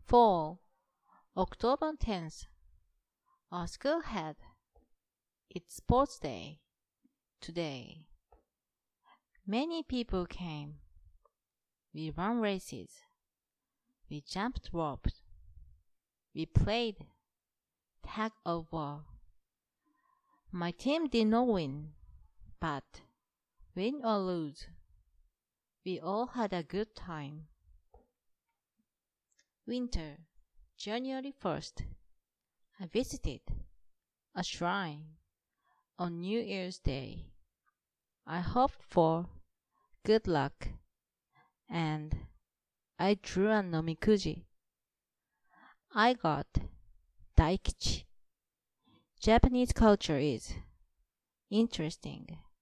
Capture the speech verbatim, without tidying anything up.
Fall, October tenth. Our school had its sports day today. Many people came. We ran races. We jumped ropes. We played tag of war. My team did not win, but win or lose, we all had a good time. Winter, January first. I visited a shrine on New Year's Day. I hoped for good luck and I drew a nomikuji. I got daikichi. Japanese culture is interesting.